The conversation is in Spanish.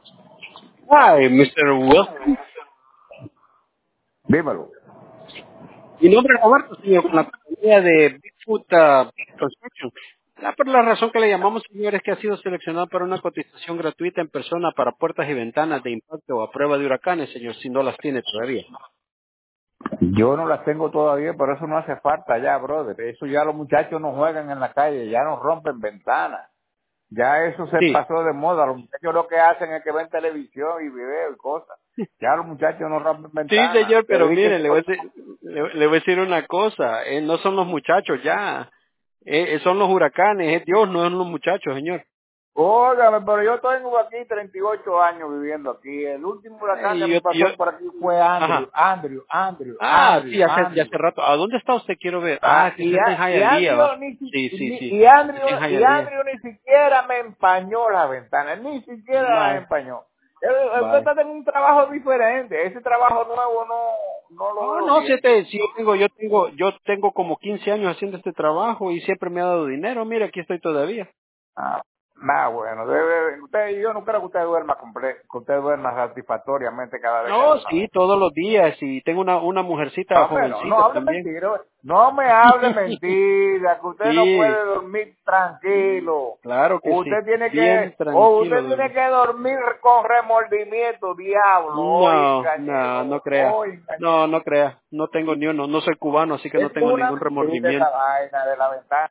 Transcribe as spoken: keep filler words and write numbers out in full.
Hi, mister Wilson. Dímelo. Mi nombre es Roberto, señor, con la compañía de Bigfoot uh, Construction. La, por la razón que le llamamos, señor, es que ha sido seleccionado para una cotización gratuita en persona para puertas y ventanas de impacto a prueba de huracanes, señor, si no las tiene todavía. Yo no las tengo todavía, pero eso no hace falta ya, brother. Eso ya los muchachos no juegan en la calle, ya no rompen ventanas. Ya eso se Sí, pasó de moda. Los muchachos lo que hacen es que ven televisión y video y cosas. Ya los muchachos no rompen sí, ventanas. señor, pero mire, Dedíquense le voy a con... decir, le, le voy a decir una cosa. Eh, no son los muchachos ya. Eh, eh, son los huracanes. Es Dios, no son los muchachos, señor. Óigame, pero yo tengo aquí treinta y ocho años viviendo aquí. El último huracán que Eh, me yo, yo, pasó por aquí fue Andrew, ajá. Andrew, Andrew, Ah, Andrew, sí, hace, ya Andrew. hace rato. ¿A dónde está usted? Quiero ver. Ah, Ah, que y, usted está en a- y Hialeah, Andrew ¿va? ni, si- Sí, sí, ni- sí. y Andrew Está en y Hialeah. Andrew ni siquiera me empañó la ventana, ni siquiera la Vale, empañó. Eh, Usted vale. está en un trabajo diferente, ese trabajo nuevo no no lo Oh, veo no, bien. siete, sí, yo tengo, yo tengo, yo tengo como quince años haciendo este trabajo y siempre me ha dado dinero. Mira, aquí estoy todavía. Ah, nada, bueno, debe, usted, yo no creo que usted duerma comple- que usted duerma satisfactoriamente cada vez que No, hace una sí, venta. todos los días y tengo una, una mujercita No, pero no jovencita hable también. mentira, no me hable mentira, que usted no Sí, puede dormir tranquilo. claro que sí. Usted tiene Bien que, o tranquilo usted tiene duermo. que dormir con remordimiento, diablo, No, oiga, no, no ñero, crea. oiga, No, ñero. no crea. No tengo ni uno. No soy cubano, así que no Es tengo una ningún mentira esa remordimiento. vaina de la ventana.